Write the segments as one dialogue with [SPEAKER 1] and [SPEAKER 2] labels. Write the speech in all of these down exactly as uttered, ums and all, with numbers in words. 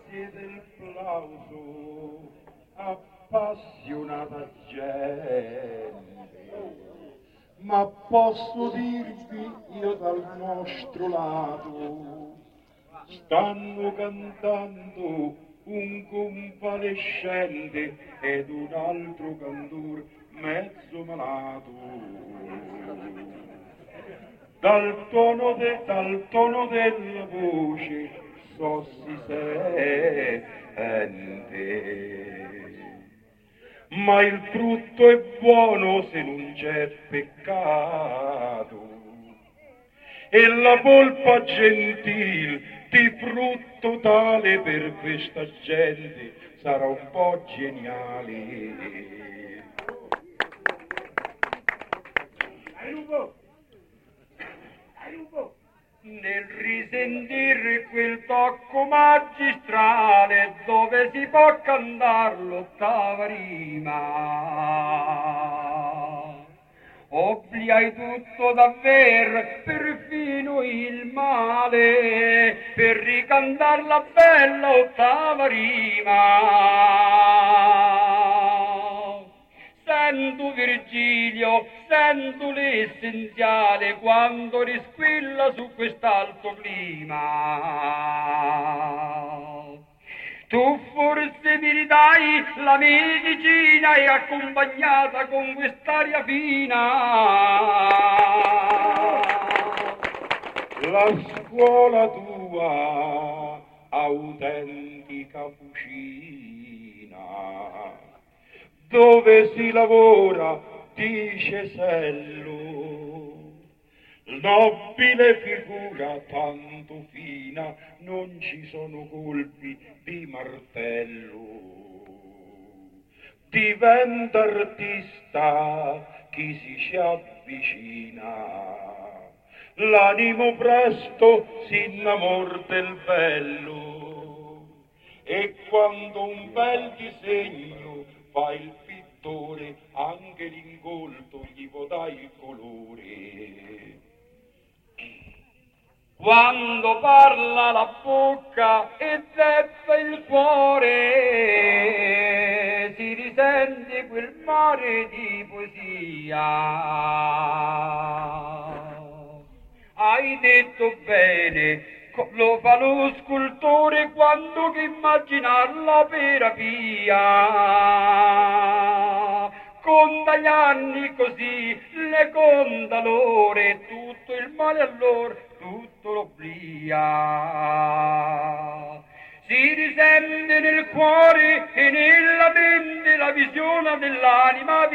[SPEAKER 1] grazie del plauso, appassionata gente, ma posso dirvi io dal nostro lato, stanno cantando un convalescente ed un altro cantor mezzo malato. Dal tono, de, dal tono della voce so si sente, ma il frutto è buono se non c'è peccato, e la polpa gentil di frutto tale per questa gente sarà un po' geniale. Aiuto! Aiuto! Nel risentire quel tocco magistrale dove si può cantare l'ottava rima, obliai tutto davvero, perfino il male, per ricantar la bella ottava rima. Sento Virgilio, sento l'essenziale quando risquilla su quest'alto clima. Tu forse mi ridai la medicina e accompagnata con quest'aria fina. La scuola tua, autentica fucina, dove si lavora di cesello, nobile figura tanto fina, non ci sono colpi di martello. Diventa artista chi si ci avvicina, l'animo presto si innamor del bello, e quando un bel disegno fa il pittore, anche l'ingolto gli può dare il colore. Quando parla la bocca e zeppa il cuore, si risente quel mare di poesia. Hai detto bene, lo fa lo scultore quando che immaginar l'opera pia. Conta gli anni così, le conta l'ore, tutto il male allora, tutto l'obblia. Si risente nel cuore e nella mente la visione dell'anima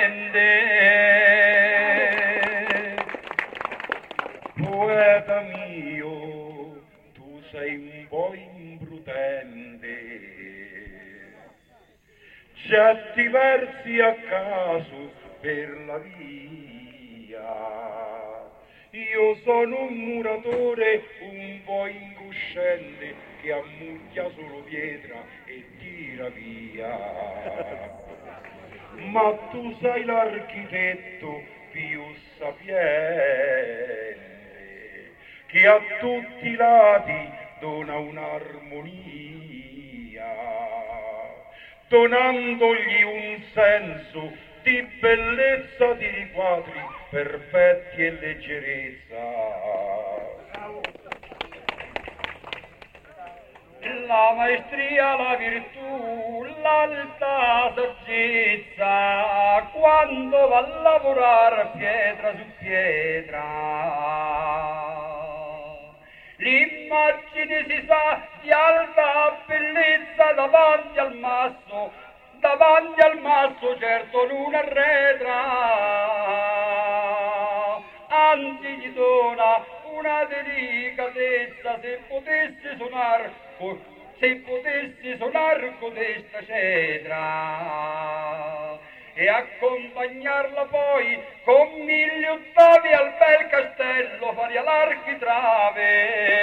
[SPEAKER 1] vivente. Poeta mio, tu sei un po' imprudente, certi versi a caso per la via. Io sono un muratore un po' incosciente che ammucchia solo pietra e tira via. Ma tu sei l'architetto più sapiente, che a tutti i lati dona un'armonia, donandogli un senso di bellezza di riquadri perfetti e leggerezza. La maestria, la virtù, l'alta saggezza, quando va a lavorare pietra su pietra, l'immagine si sa di alta bellezza davanti al masso, davanti al masso certo non arretra, anzi gli dona una delicatezza, se potesse suonar, se potesse suonar codesta cetra, e accompagnarla poi con mille ottavi al bel castello faria l'architrave.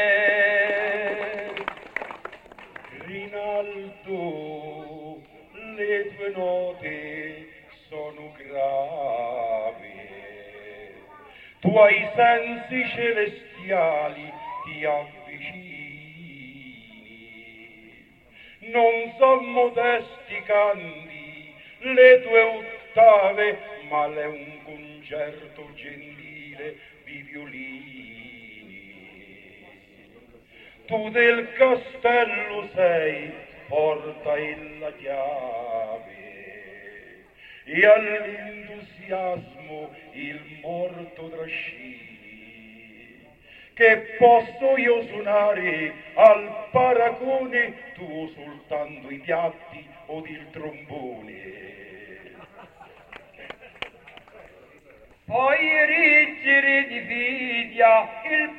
[SPEAKER 1] Rinaldo, le tue note sono gravi, tuoi sensi celestiali ti avvicini, non son modesti canti le tue ottave, ma l'è un concerto gentile di violini. Tu del castello sei, porta la chiave, e all'entusiasmo il morto trascini. Che posso io suonare al paragone, tu soltanto i piatti o il trombone.
[SPEAKER 2] Poi erigere di Fidia il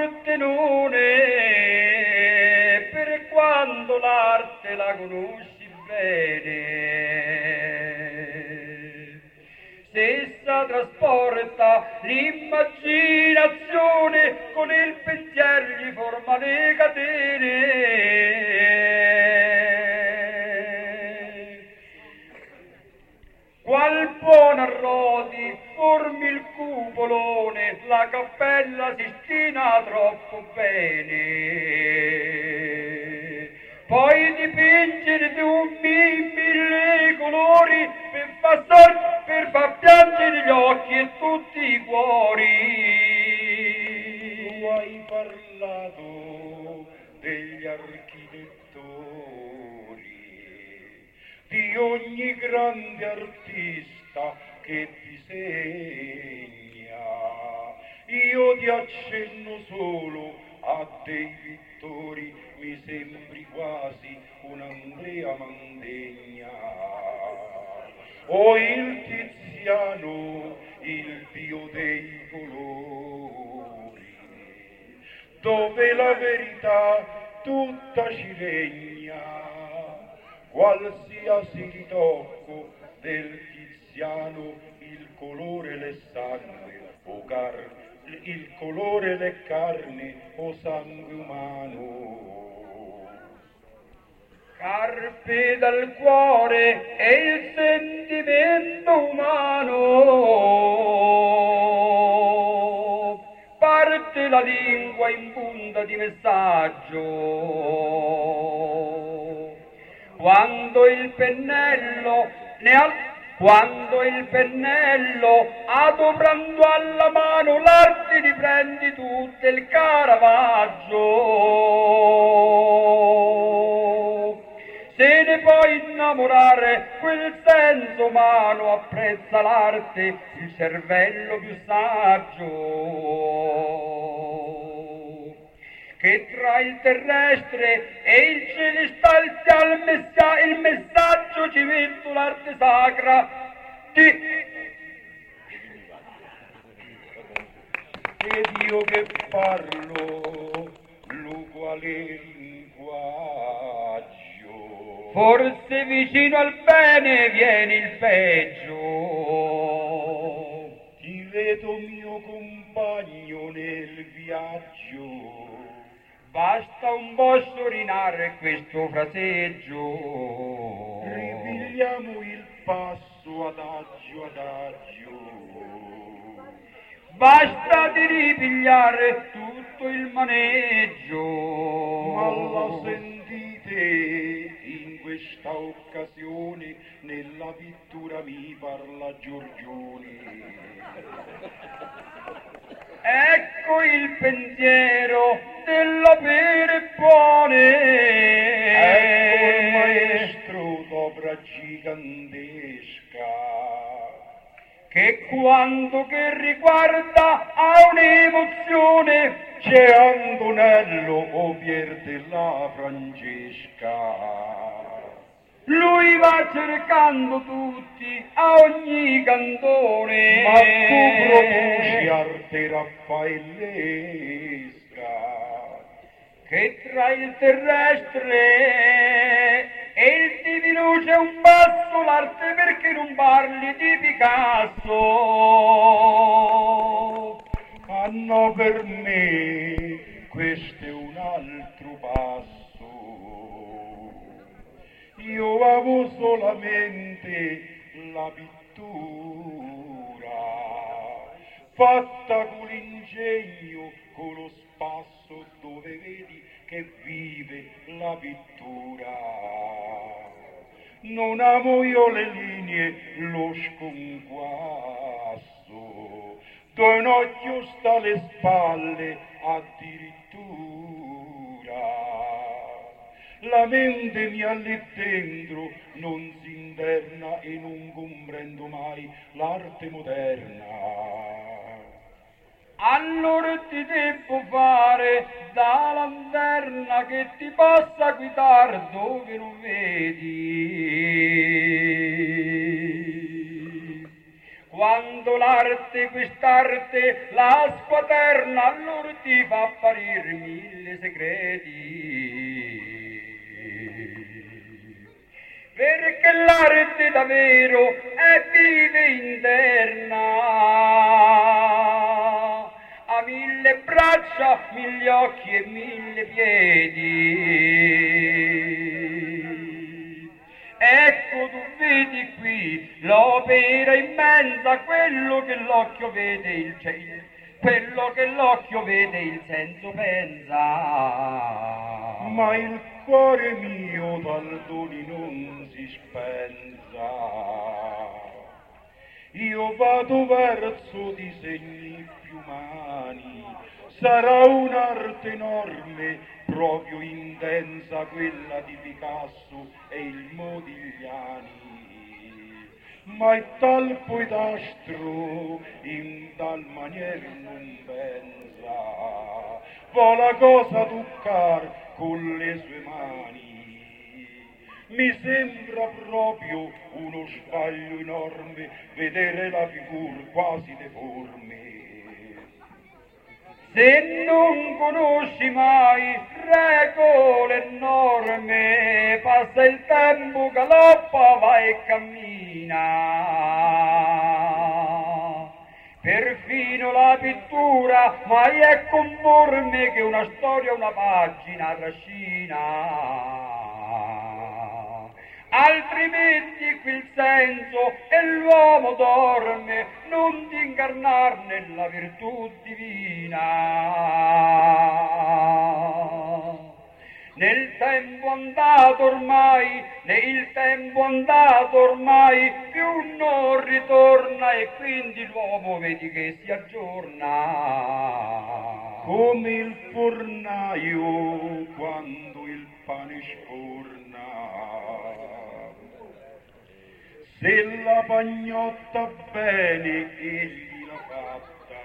[SPEAKER 2] portenone, per quando l'arte la conosci bene. Se essa trasporta l'immaginazione, con il pensiero gli forma le catene. Qual buon arrodi formi il cupolone, la cappella si stina troppo bene. Poi dipingere tu mille colori, per far sorgere, per far piangere gli occhi e tutti i cuori.
[SPEAKER 1] Tu hai parlato degli architettori, di ogni grande artista che disegna. Io ti accenno solo a dei pittori, mi sembri quasi un Andrea Mandegna, o il Tiziano, il dio dei colori, dove la verità tutta ci regna. Qualsiasi ritocco del Tiziano, il colore le sangue o carne, il colore le carne o sangue umano.
[SPEAKER 2] Carpe dal cuore e il sentimento umano, parte la lingua in punta di messaggio. Quando il pennello ne ha, quando il pennello adoprando alla mano l'arte riprendi tutto il Caravaggio. Se ne puoi innamorare, quel senso umano apprezza l'arte, il cervello più saggio. Che tra il terrestre e il celestial sia il, messia, il messaggio ci metto l'arte sacra di...
[SPEAKER 1] Ed io che parlo l'uguale linguaggio,
[SPEAKER 2] forse vicino al bene viene il peggio.
[SPEAKER 1] ti vedo mio compagno nel viaggio,
[SPEAKER 2] basta un po' sorinare questo fraseggio.
[SPEAKER 1] ripigliamo il passo adagio adagio,
[SPEAKER 2] basta di ripigliare tutto il maneggio.
[SPEAKER 1] ma la sentite in questa occasione, nella pittura mi parla Giorgione.
[SPEAKER 2] Ecco il pensiero dell'opere buone.
[SPEAKER 1] Ecco il maestro d'opera gigantesca,
[SPEAKER 2] che quando che riguarda ha un'emozione,
[SPEAKER 1] c'è Antonello o Pier della Francesca.
[SPEAKER 2] lui va cercando tutti a ogni cantone.
[SPEAKER 1] Ma tu produci arte raffaellesca,
[SPEAKER 2] che tra il terrestre e il divino c'è un passo, l'arte perché non parli di Picasso.
[SPEAKER 1] ma no, per me questo è un altro passo. Io amo solamente la pittura, fatta con l'ingegno, con lo spasso, dove vedi che vive la pittura. Non amo io le linee, lo sconquasso, do un occhio sta alle spalle addirittura. La mente mia lì dentro non si interna e non comprendo mai l'arte moderna.
[SPEAKER 2] Allora ti devo fare da lanterna che ti possa guidare dove non vedi. Quando l'arte, quest'arte, la squaterna, allora ti fa apparire mille segreti. Perché l'arte davvero è vive interna, ha mille braccia, mille occhi e mille piedi. Ecco tu vedi qui l'opera immensa, quello che l'occhio vede il cielo, quello che l'occhio vede il senso pensa.
[SPEAKER 1] Ma il cuore mio dal doni non si spensa. Io vado verso disegni più umani, sarà un'arte enorme, proprio intensa, quella di Picasso e il Modigliani. Ma è tal poetastro, in tal maniera non pensa, può la cosa toccar con le sue mani. Mi sembra proprio uno sbaglio enorme vedere la figura quasi deforme.
[SPEAKER 2] Se non conosci mai regole norme, passa il tempo, galoppa, va e cammina. Perfino la pittura mai è conforme che una storia, una pagina trascina. Altrimenti qui il senso e l'uomo dorme, non di incarnarne la virtù divina. Nel tempo andato ormai, nel tempo andato ormai, più non ritorna e quindi l'uomo vedi che si aggiorna.
[SPEAKER 1] Come il fornaio quando il pane sforna. Se la pagnotta bene egli l'ha fatta,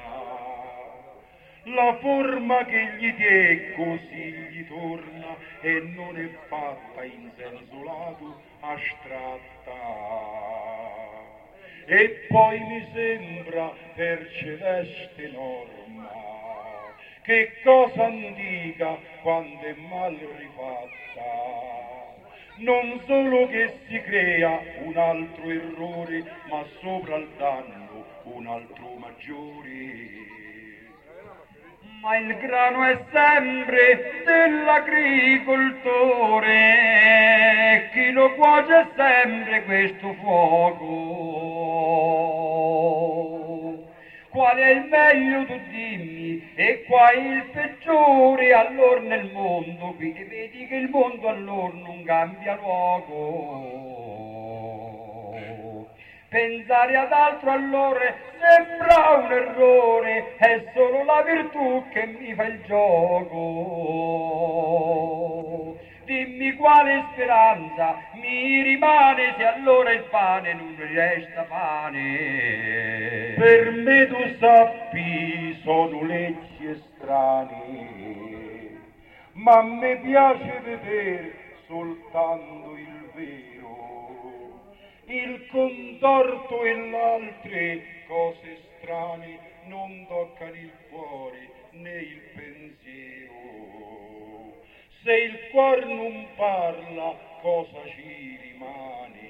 [SPEAKER 1] la forma che gli diè così gli torna e non è fatta in senso lato astratta. E poi mi sembra per celeste norma che cosa antica quando è mal rifatta. Non solo che si crea un altro errore, ma sopra il danno un altro maggiore.
[SPEAKER 2] Ma il grano è sempre dell'agricoltore, chi lo cuoce sempre questo fuoco. Qual è il meglio tu dimmi, e qual è il peggiore allora nel mondo qui, e vedi che il mondo allora non cambia luogo. Pensare ad altro allora sembra un errore, è solo la virtù che mi fa il gioco. Dimmi quale speranza mi rimane se allora il pane non resta pane.
[SPEAKER 1] Per me tu sappi sono leggi strane, ma a me piace vedere soltanto il vero, il contorto e l'altre cose strane non toccano il cuore né il pensiero. Se il cuore non parla, cosa ci rimane?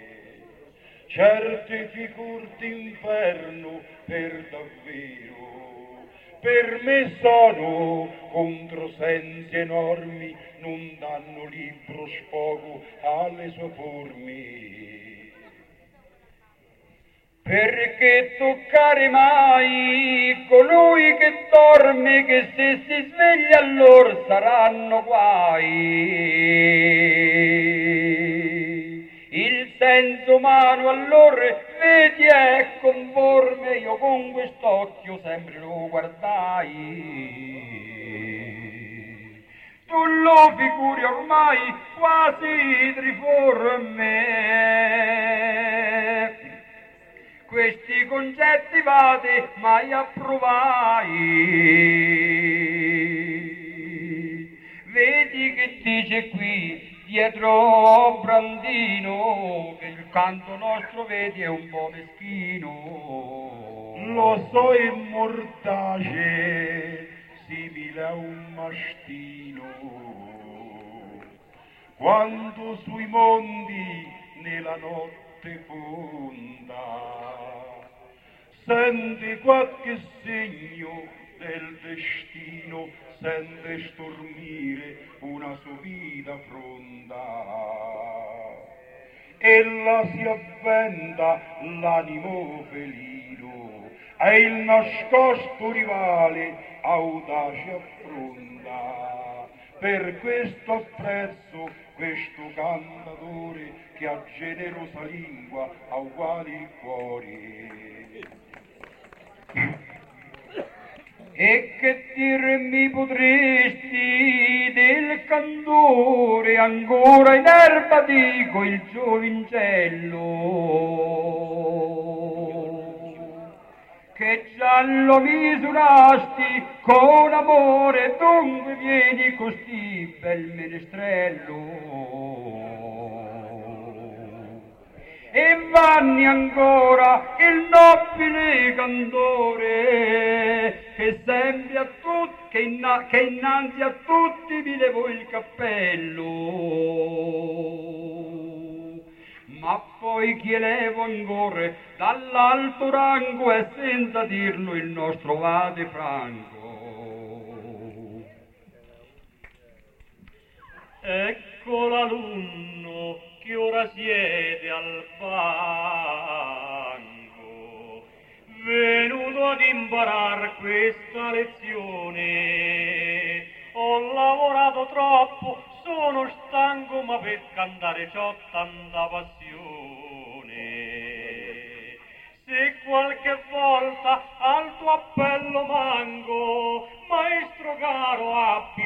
[SPEAKER 1] Certe figure d'inferno per davvero, per me sono controsensi enormi, non danno libero sfogo alle sue forme.
[SPEAKER 2] perché toccare mai colui che dorme, che se si sveglia allora saranno guai. Il senso umano allora vedi è conforme, io con quest'occhio sempre lo guardai. Tu lo figuri ormai quasi triforme, questi concetti vade mai approvai. Vedi che dice qui dietro Brandino che il canto nostro vedi è un po' meschino.
[SPEAKER 1] Lo so è mortace, simile a un mastino, quando sui mondi nella notte fonda sente qualche segno del destino, sente stormire una sovida fronda. Ella si avventa l'animo felino e il nascosto rivale audace affronta. Per questo apprezzo questo cantatore che ha generosa lingua, ha uguali il cuore.
[SPEAKER 2] E che dirmi potresti del cantore ancora in erba dico il giovincello, che già lo misurasti con amore, dunque vieni così bel menestrello. E vanni ancora il nobile cantore, che sempre a tutti, che, inna, che innanzi a tutti vi levo il cappello. Ma poi chi levo ancora dall'alto rango e senza dirlo il nostro vade franco.
[SPEAKER 3] Ecco l'alunno che ora siede al banco, venuto ad imparar questa lezione. Ho lavorato troppo, sono stanco, ma per cantare c'ho tanta passione. Se qualche volta al tuo appello manco, maestro caro, abbi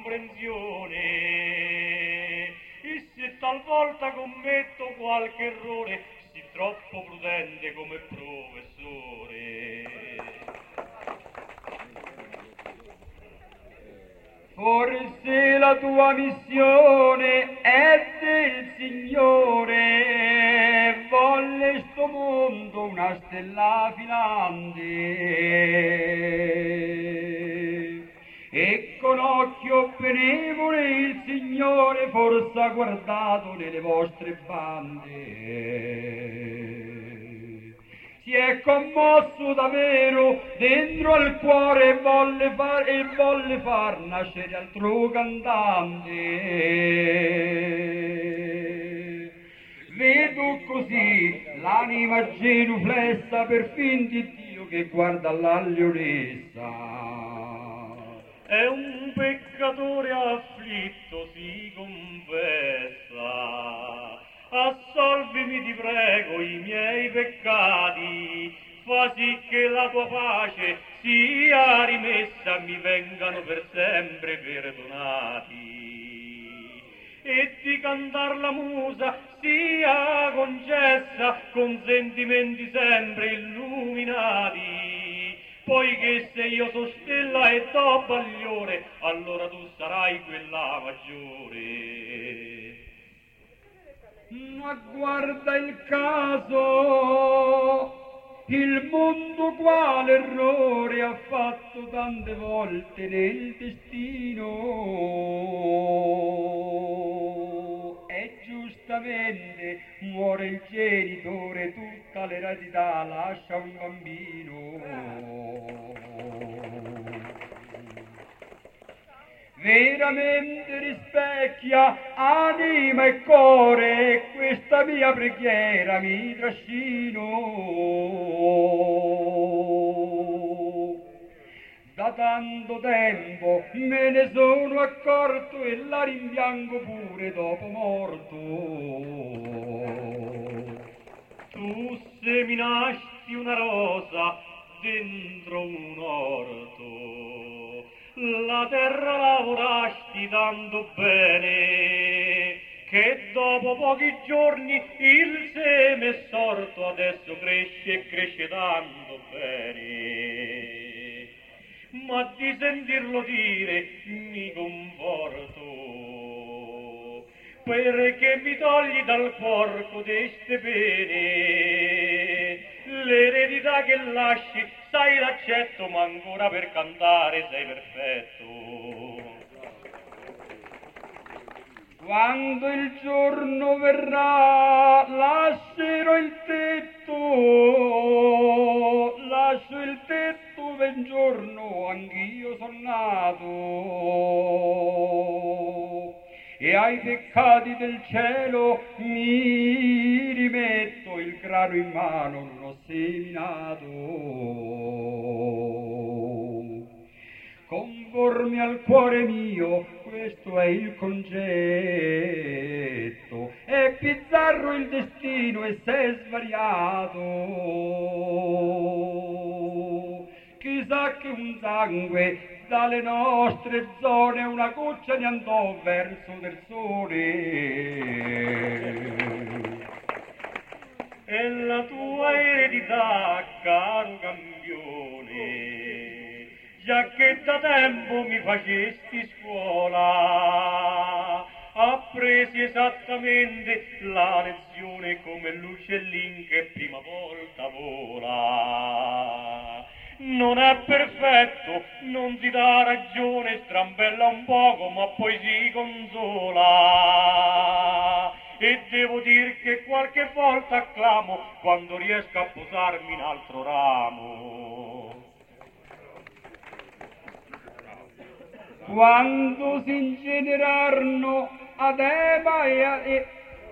[SPEAKER 3] comprensione. E se talvolta commetto qualche errore, sii troppo prudente come professore.
[SPEAKER 2] Forse la tua missione è del Signore, volle sto mondo una stella filante. E con occhio benevole il Signore forse ha guardato nelle vostre bande. Si è commosso davvero dentro al cuore e volle far, e volle far nascere altro cantante. Vedo così l'anima genuflessa per fin di Dio che guarda la leonessa.
[SPEAKER 3] È un peccatore afflitto, si confessa. Assolvimi, ti prego, i miei peccati, fa sì che la tua pace sia rimessa, mi vengano per sempre perdonati. E di cantar la musa sia concessa, con sentimenti sempre illuminati. Poiché se io so stella e do bagliore, allora tu sarai quella maggiore.
[SPEAKER 2] Ma guarda il caso, il mondo quale errore ha fatto tante volte nel destino. E giustamente muore il genitore, tutta l'eredità lascia un bambino. veramente rispecchia anima e cuore, e questa mia preghiera mi trascino. Da tanto tempo me ne sono accorto e la rimpiango pure dopo morto.
[SPEAKER 3] Tu seminasti una rosa dentro un orto, la terra lavorasti tanto bene, che dopo pochi giorni il seme è sorto, adesso cresce e cresce tanto bene. Ma di sentirlo dire mi conforto, perché mi togli dal porco deste pene. L'eredità che lasci, sai l'accetto, ma ancora per cantare sei perfetto.
[SPEAKER 2] Quando il giorno verrà, lascerò il tetto, lascio il tetto, ben giorno anch'io son nato, e ai peccati del cielo mi rimetto, il grano in mano non ho seminato. Conformi al cuore mio, questo è il concetto, è bizzarro il destino e s'è svariato. Chissà che un sangue dalle nostre zone una goccia ne andò verso del sole.
[SPEAKER 3] E la tua eredità, caro campione, già che da tempo mi facesti scuola, appresi esattamente la lezione come l'uccellin che prima volta vola. Non è perfetto, non si dà ragione, strambella un poco ma poi si consola. E devo dir che qualche volta acclamo quando riesco a posarmi in altro ramo.
[SPEAKER 2] Quando si ingenerarono Adema e, e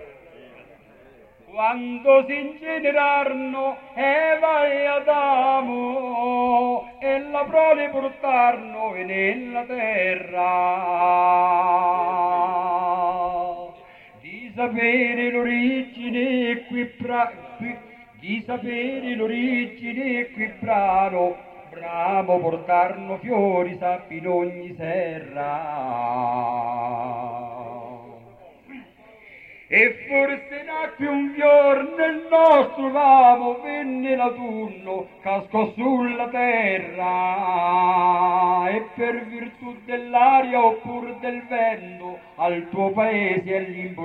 [SPEAKER 2] quando si ingenerarono Eva e Adamo e la prole portarono nella terra, di sapere l'origine qui, pra, qui di sapere l'origine qui brano, bravo portarono fiori sappi in ogni serra. E forse nacque un fior nel nostro ramo, venne l'autunno, cascò sulla terra, e per virtù dell'aria oppur del vento al tuo paese è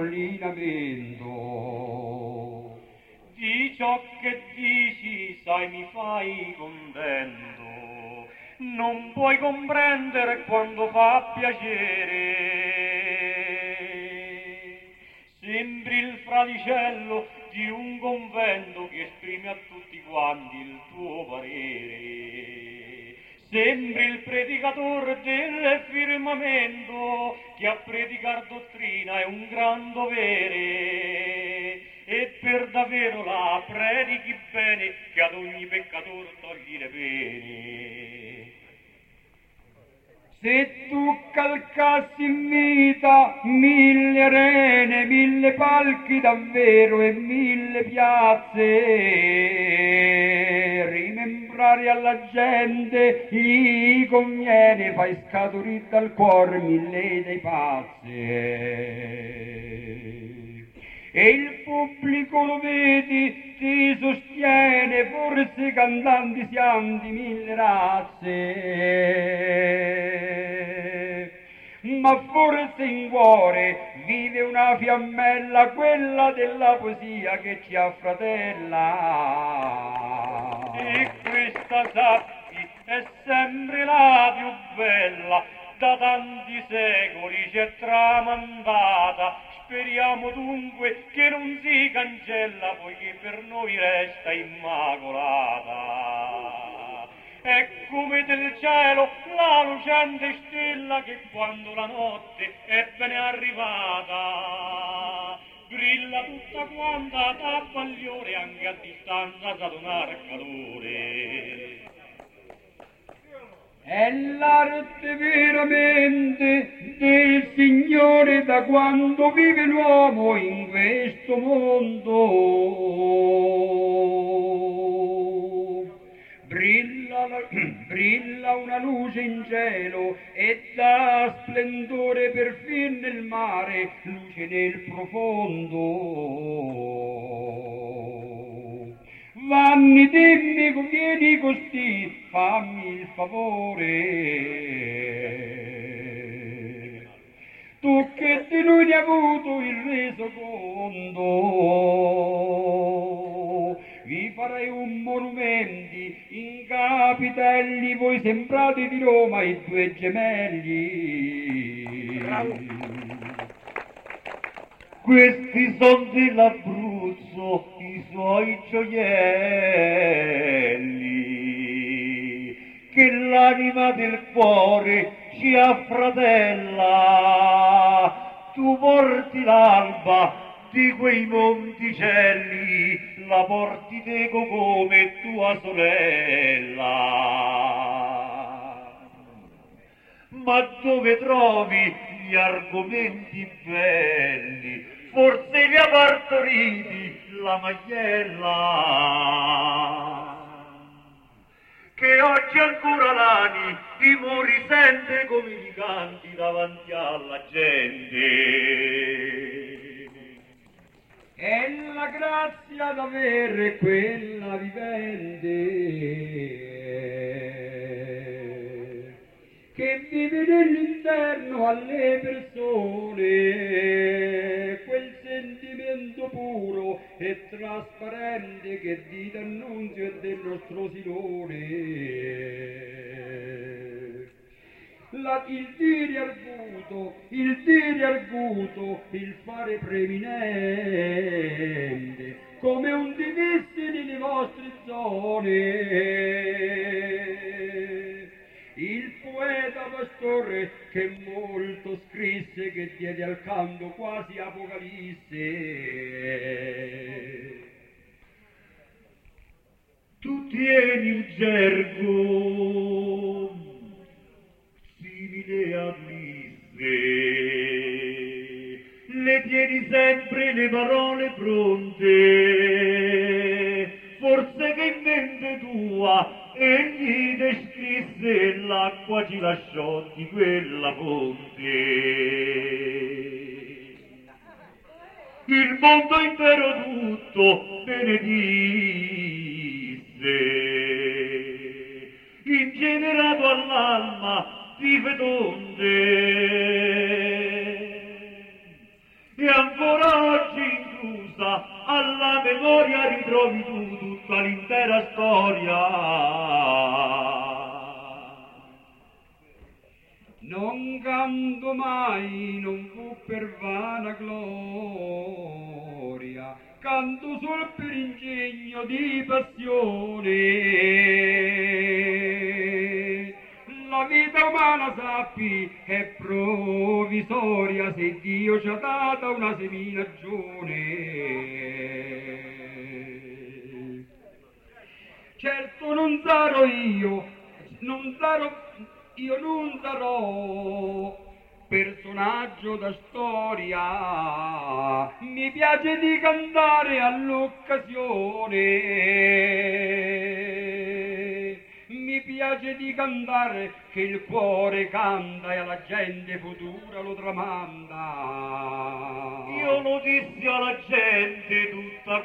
[SPEAKER 2] l'imbollinamento.
[SPEAKER 3] Di ciò che dici, sai, mi fai contento, non puoi comprendere quando fa piacere. Sembri il fraticello di un convento che esprime a tutti quanti il tuo parere. Sembri il predicatore del firmamento che a predicar dottrina è un gran dovere. E per davvero la predichi bene che ad ogni peccatore togli le pene.
[SPEAKER 2] Se tu calcassi in vita mille arene, mille palchi davvero e mille piazze, rimembrare alla gente gli conviene, fai scaturire dal cuore mille dei pazzi. E il pubblico lo vedi, ti sostiene, forse cantanti siamo di mille razze, ma forse in cuore vive una fiammella, quella della poesia che ci affratella.
[SPEAKER 3] E questa sappi è sempre la più bella, da tanti secoli c'è tramandata. Speriamo dunque che non si cancella, poiché per noi resta immacolata. è come del cielo la lucente stella che quando la notte è bene arrivata brilla tutta quanta da bagliore anche a distanza da donar calore.
[SPEAKER 2] È l'arte veramente del Signore da quando vive l'uomo in questo mondo. Brilla, la, brilla una luce in cielo e dà splendore perfino nel mare, luce nel profondo. Vanni, dimmi, vieni così, fammi il favore. Tu che di lui ne hai avuto il resoconto, vi farei un monumento in capitelli, voi sembrate di Roma i due gemelli.
[SPEAKER 4] Questi son dell'Abruzzo, i suoi gioielli, che l'anima del cuore ci affratella. Tu porti l'alba di quei monticelli, la porti teco come tua sorella. Ma dove trovi gli argomenti belli? Forse li ha partoriti la Maiella, che oggi ancora l'animo risente come li canti davanti alla gente.
[SPEAKER 2] È la grazia d'avere quella vivente che vive nell'interno alle persone, quel sentimento puro e trasparente che di d'annunzio è del nostro Silone. La, il dire arguto, il dire arguto, il fare preminente, come un divisi nelle vostre zone. Il poeta pastore che molto scrisse, che diede al canto quasi Apocalisse.
[SPEAKER 4] Tu tieni un gergo simile a Ulisse, le tieni sempre le parole pronte, forse che in mente tua egli descrisse l'acqua ci lasciò di quella fonte. Il mondo intero tutto benedisse, ingenerato all'alma di fedonde, e ancora oggi inclusa alla memoria ritrovi tu tutta l'intera storia.
[SPEAKER 2] Non canto mai, non fu per vana gloria, canto sol per ingegno di passione. La vita umana, sappi, è provvisoria se Dio ci ha data una seminagione. Certo non sarò io, non sarò, io non sarò personaggio da storia, mi piace di cantare all'occasione, mi piace di cantare che il cuore canta e alla gente futura lo tramanda.
[SPEAKER 4] Io lo dissi alla gente tutta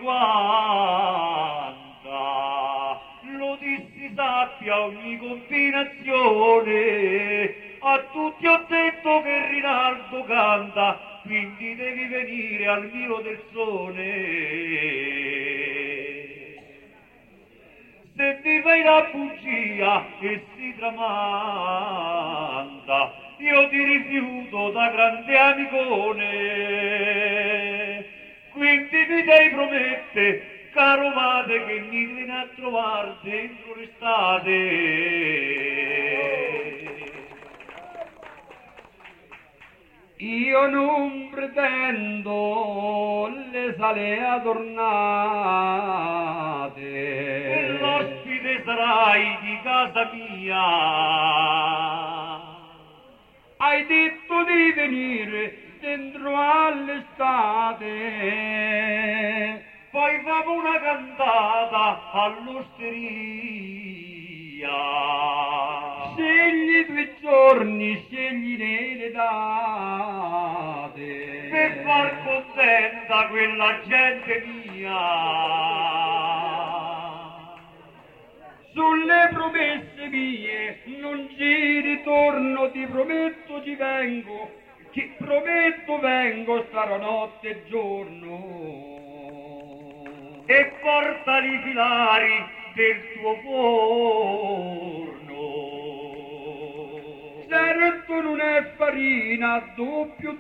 [SPEAKER 4] quanta, lo dissi sappia ogni combinazione, a tutti ho detto che Rinaldo canta, quindi devi venire al mio terzone. Se mi fai la bugia e si tramanda, io ti rifiuto da grande amicone, quindi mi devi promette caro padre che mi viene a trovare dentro l'estate.
[SPEAKER 2] Io non pretendo le sale adornate,
[SPEAKER 4] E l'ospite sarai di casa mia.
[SPEAKER 2] hai detto di venire dentro all'estate,
[SPEAKER 4] Poi famo una cantata all'osteria.
[SPEAKER 2] scegli due giorni, scegli le date,
[SPEAKER 4] Per far contenta quella gente mia.
[SPEAKER 2] sulle promesse mie non ci ritorno, ti prometto ci vengo, ti prometto vengo, starò notte e giorno.
[SPEAKER 4] E porta i filari del tuo forno.
[SPEAKER 2] Certo non è farina, doppio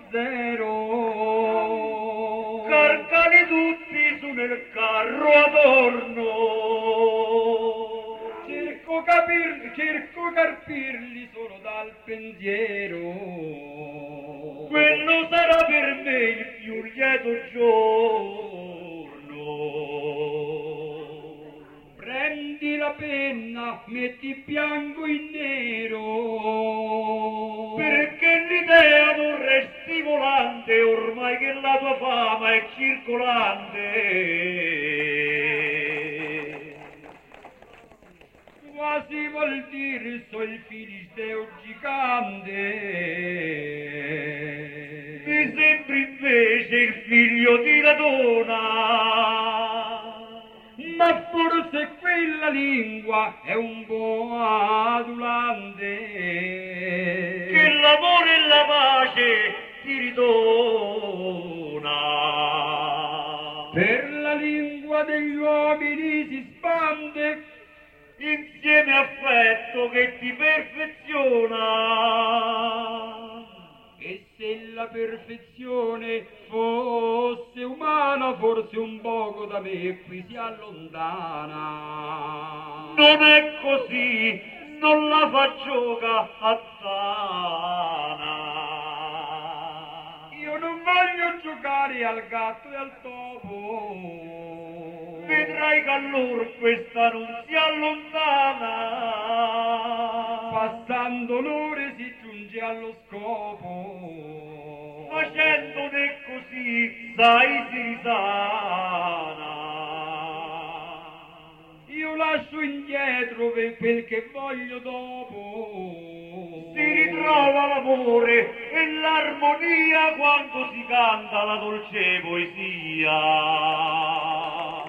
[SPEAKER 2] zero.
[SPEAKER 4] Carcali tutti su nel carro adorno.
[SPEAKER 2] Cerco capirli, cerco carpirli solo dal pensiero.
[SPEAKER 4] Quello sarà per me il più lieto giorno.
[SPEAKER 2] Prendi la penna, metti bianco in nero.
[SPEAKER 4] Perché l'idea non resti volante ormai che la tua fama è circolante.
[SPEAKER 2] Quasi vuol dire so il filisteo gigante.
[SPEAKER 4] Mi sembri invece il figlio di Ladona.
[SPEAKER 2] Ma forse quella lingua è un po' adulante.
[SPEAKER 4] Che l'amore e la pace ti ridona.
[SPEAKER 2] Per la lingua degli uomini si spande,
[SPEAKER 4] Insieme affetto che ti perfeziona.
[SPEAKER 2] e se la perfezione fosse umana, forse un poco da me qui si allontana.
[SPEAKER 4] Non è così, non la fa gioca a sana.
[SPEAKER 2] Io non voglio giocare al gatto e al topo.
[SPEAKER 4] Vedrai che allora questa non si allontana.
[SPEAKER 2] Passando l'ore si giunge allo scopo.
[SPEAKER 4] Facendone così, sai, si risana.
[SPEAKER 2] Io lascio indietro per quel che voglio dopo.
[SPEAKER 4] Si ritrova l'amore e l'armonia quando si canta la dolce poesia.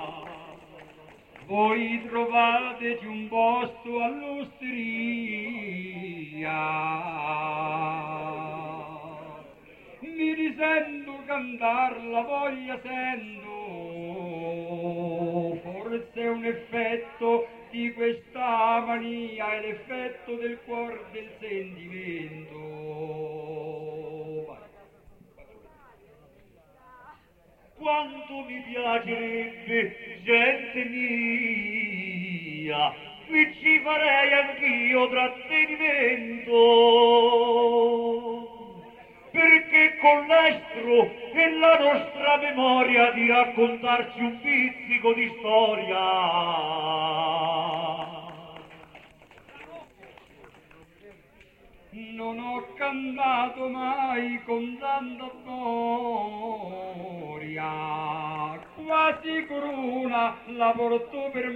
[SPEAKER 2] Voi trovateci un posto all'osteria. Mi risento cantar, la voglia sento. Forse è un effetto di questa mania, è l'effetto del cuore del sentimento. Vai.
[SPEAKER 4] Quanto mi piacerebbe, gente mia, qui ci farei anch'io trattenimento, perché con l'estro e la nostra memoria di raccontarci un pizzico di storia.
[SPEAKER 2] Non ho cantato mai con tanta gloria, quasi corona la porto per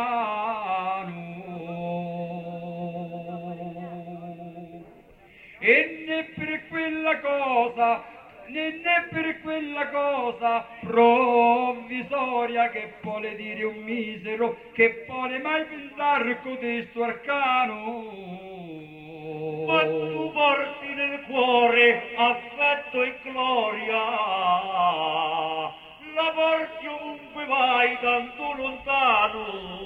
[SPEAKER 2] mano. E né per quella cosa, né, né per quella cosa provvisoria che vuole dire un misero, che vuole mai pensare codesto arcano.
[SPEAKER 4] Ma tu porti nel cuore affetto e gloria, la porti ovunque vai tanto lontano,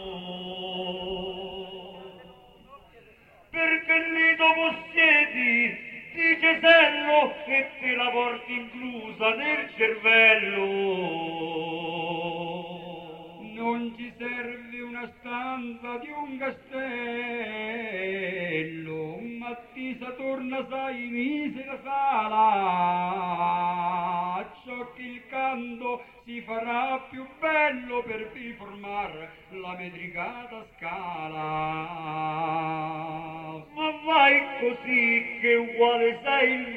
[SPEAKER 4] perché lì tu possiedi di cesello e te la porti inclusa nel cervello.
[SPEAKER 2] non ci serve una stanza di un castello, Mattisa torna sai misera sala, ciò che il canto si farà più bello per riformar la metricata scala.
[SPEAKER 4] Ma vai così che uguale sei il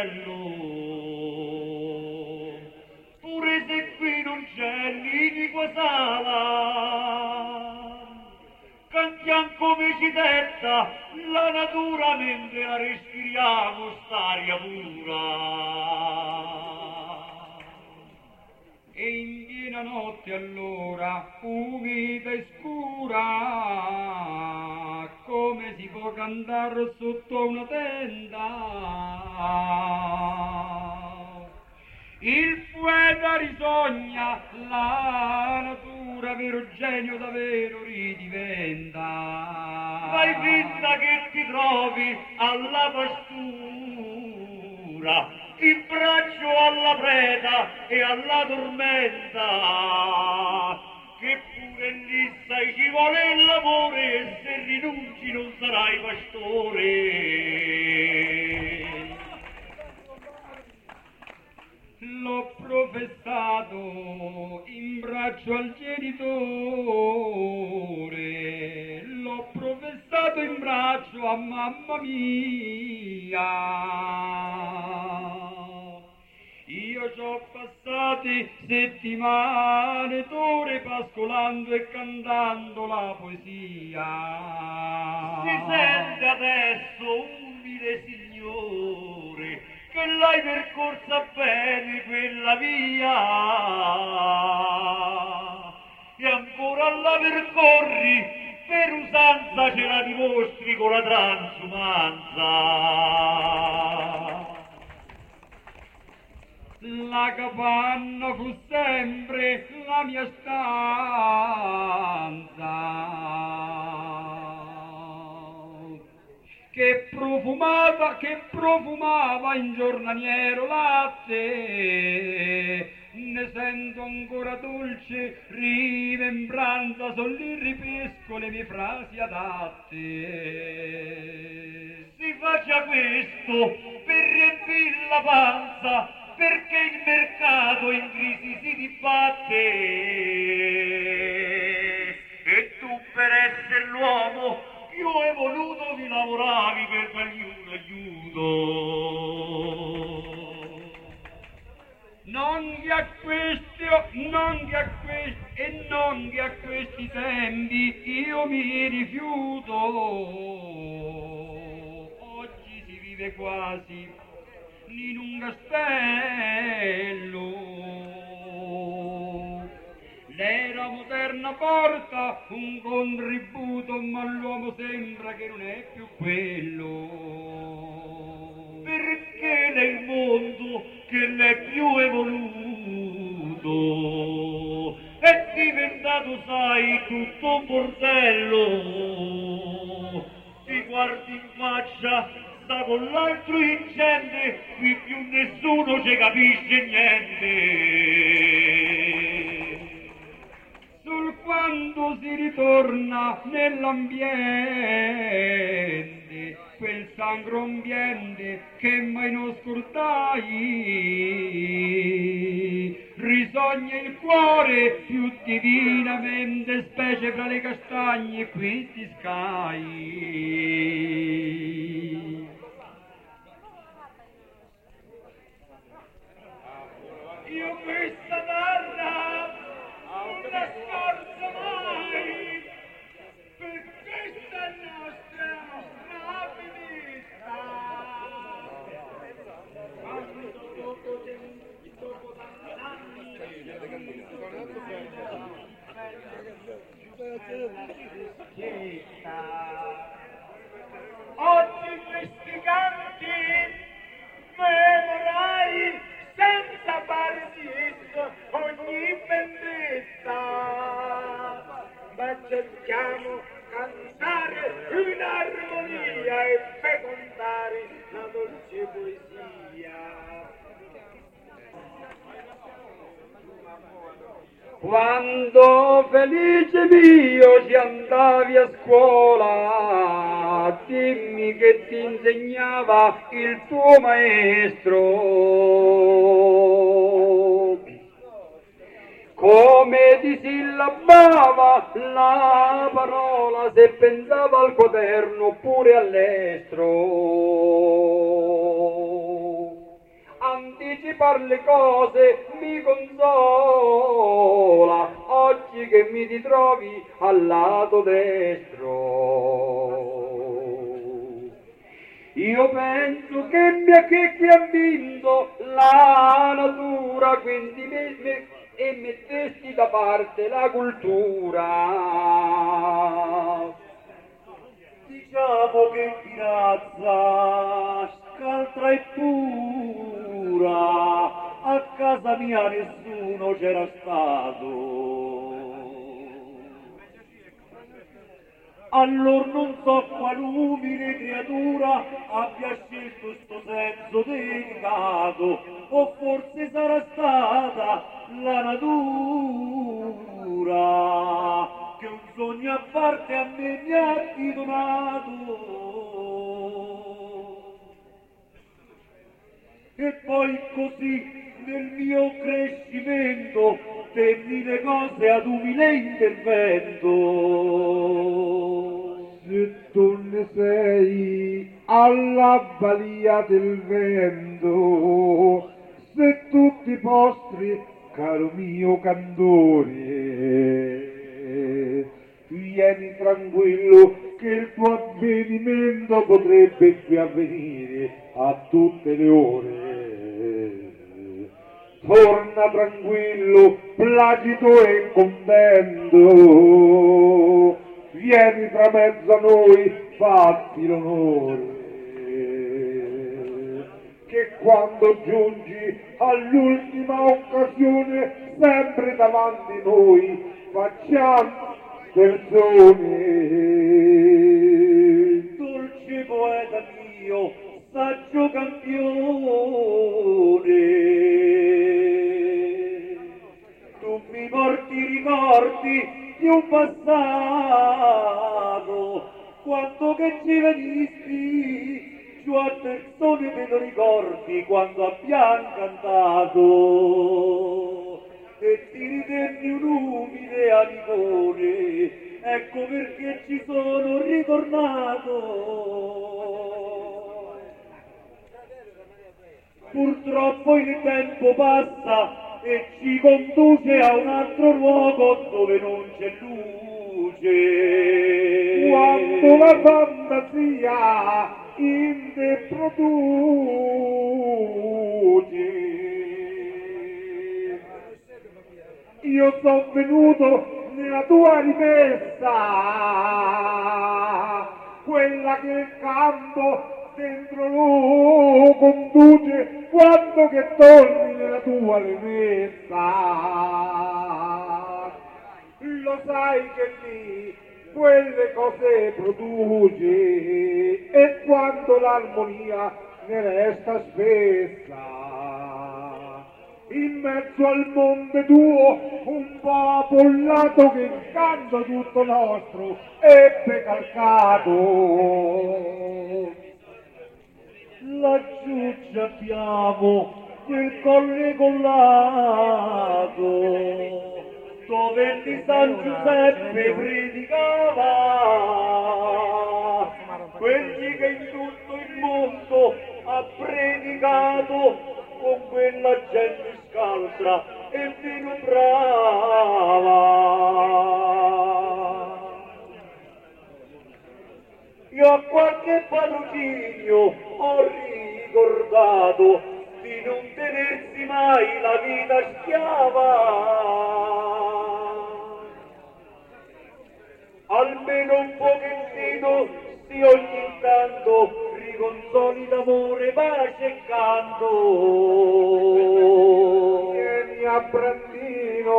[SPEAKER 4] modello, pure se qui non c'è l'iniqua sala, cantiamo come ci detta la natura mentre la respiriamo st'aria pura.
[SPEAKER 2] E in piena notte allora, umida e scura, come si può cantare sotto una tenda? Il poeta risogna, la natura vero genio davvero ridiventa.
[SPEAKER 4] Fai finta che ti trovi alla pastura, in braccio alla preda e alla tormenta, che pure lì sai ci vuole il lavoro e se rinunci non sarai pastore.
[SPEAKER 2] L'ho professato in braccio al genitore, l'ho professato in braccio a mamma mia. Io ci ho passate settimane d'ore pascolando e cantando la poesia.
[SPEAKER 4] Si sente adesso, umile signore, che l'hai percorsa bene quella via e ancora la percorri, per usanza ce la dimostri con la transumanza.
[SPEAKER 2] La capanna fu sempre la mia stanza, che profumata, che profumava in giornaliero latte, ne sento ancora dolce rimembranza, son lì ripesco le mie frasi adatte.
[SPEAKER 4] Si faccia questo per riempire la panza, perché il mercato in crisi si dibatte e tu per essere l'uomo più evoluto vi lavoravi per dargli un aiuto.
[SPEAKER 2] Non che a questi, non che a questi, e non che a questi tempi io mi rifiuto. Oggi si vive quasi in un castello. L'era moderna porta un contributo, ma l'uomo sembra che non è più quello.
[SPEAKER 4] Perché nel mondo che l'è più evoluto è diventato, sai, tutto un bordello. Ti guardi in faccia, sta con l'altro incende, qui più nessuno ci capisce niente.
[SPEAKER 2] Sul quando si ritorna nell'ambiente, quel sangro ambiente che mai non scordai, risogna il cuore più divinamente, specie fra le castagne e questi scai. Io questa terra non la scorso mai, per questa è nostra rapidità. Quando dopo tempo, dopo tanti anni, oggi questi canti memorai senza partito ogni vendetta, ma cerchiamo cantare in armonia e fecondare la dolce poesia. Quando felice mio ci andavi a scuola, dimmi che ti insegnava il tuo maestro. Come disillabava la parola se pensava al quaderno oppure all'estro. Anticipar le cose mi consola, oggi che mi ritrovi al lato destro. Io penso che mi che qui ha vinto la natura, quindi me, me, e mettesti da parte la cultura.
[SPEAKER 4] Diciamo che di razza scaltra e pura, a casa mia nessuno c'era stato. Allora non so qual umile creatura abbia scelto sto senso delicato, o forse sarà stata la natura che un sogno a parte a me mi ha donato. E poi così nel mio crescimento tenni le cose ad umile intervento.
[SPEAKER 1] Se tu ne sei alla balia del vento, se tu ti postri, caro mio candore, vieni tranquillo che il tuo avvenimento potrebbe qui avvenire a tutte le ore. Torna tranquillo, placido e contento, vieni tra mezzo a noi, fatti l'onore, che quando giungi all'ultima occasione, sempre davanti noi, facciamo persone.
[SPEAKER 4] Dolce poeta mio, saggio campione, tu mi porti ricordi di un passato, quando che ci venisti, giù a persone me lo ricordi quando abbiamo cantato, e ti ritenni un umile amicone, ecco perché ci sono ritornato. Purtroppo il tempo passa e ci conduce a un altro luogo dove non c'è luce.
[SPEAKER 1] Quando la fantasia in te produce, io sono venuto nella tua rimessa, quella che il campo dentro lo conduce, quando che torni nella tua rimessa. Lo sai che lì quelle cose produce, e quando l'armonia ne resta spessa, in mezzo al monte tuo un popolato che il canto tutto nostro ebbe calcato.
[SPEAKER 4] Laggiù ci abbiamo quel colle collato, dove di San Giuseppe predicava, quelli che in tutto il mondo ha predicato, con quella gente scaltra e meno brava. Io a qualche patrocinio ho ricordato di non tenersi mai la vita schiava, almeno un pochettino si ogni tanto riconsoli d'amore, pace e canto.
[SPEAKER 1] Vieni a Brandino,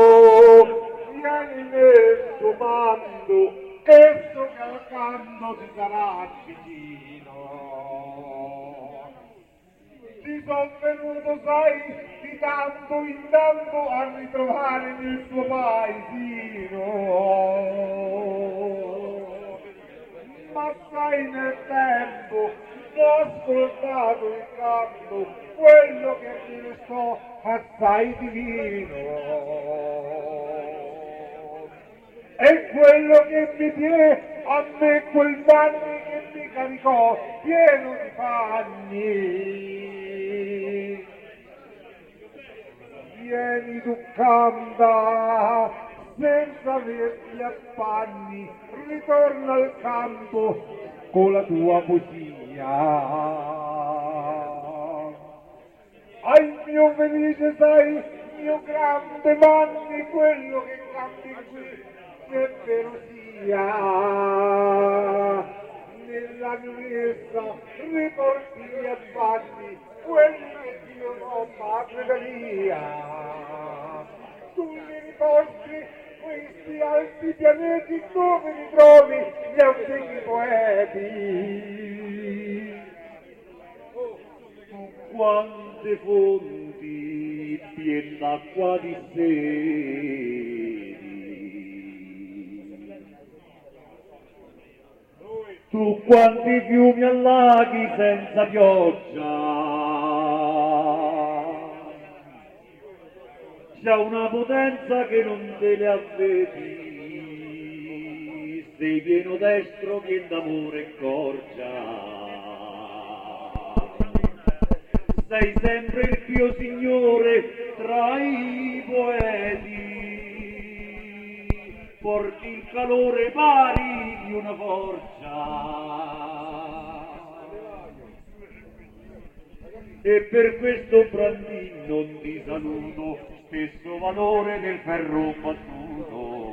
[SPEAKER 1] vieni nel suo mando, esso calcando ti sarà vicino. Ti son venuto, sai, ti tanto in tanto a ritrovare nel suo paesino. Ma sai, nel tempo ho ascoltato il canto, quello che mi restò assai divino. E quello che mi diede a me quel Vanni che mi caricò pieno di panni. Vieni tu canta, senza averti affanni, ritorna al campo con la tua poesia. Ai mio felice sai, mio grande Vanni, quello che canti qui, che vero sia, nella giurezza riporti gli affanni, quelli che Dio non patria mia. Tu li riporti questi alti pianeti dove li trovi gli antichi poeti. Tu quante fonti pien d'acqua di sedi, tu quanti fiumi allaghi senza pioggia, c'ha una potenza che non te le avvedi, sei pieno destro, pien d'amore e corgia. Sei sempre il Dio Signore tra i poeti, porti il calore pari di una forza. E per questo Brandin non ti saluto, stesso valore del ferro battuto.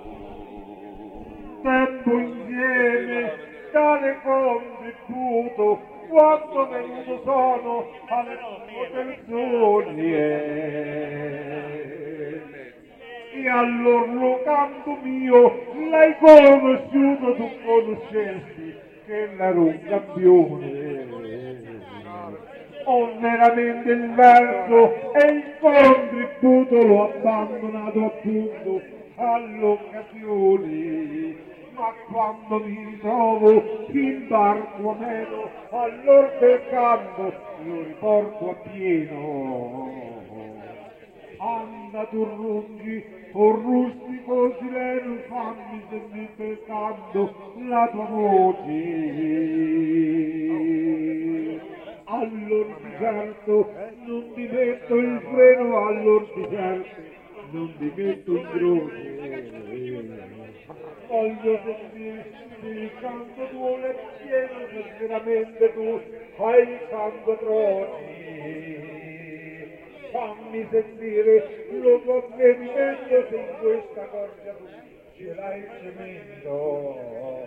[SPEAKER 1] Tempo insieme, tale contributo, quanto venuto sono alle nostre persone. E allora canto mio, l'hai conosciuto, tu conoscersi, che era un campione. Ho veramente il verso e il contributo l'ho abbandonato appunto all'occasione, ma quando mi ritrovo in barco a meno all'or del canto lo riporto a pieno. Anda tu runghi, o rustico sileno, fammi sentire per canto la tua voce. Allor di certo non ti metto il freno, allor di certo non ti metto in croce. Voglio sentire il canto tuo è pieno, se veramente tu hai il canto atroce. Fammi sentire lo tuo avvenimento, se in questa corda tu ce l'hai tremendo.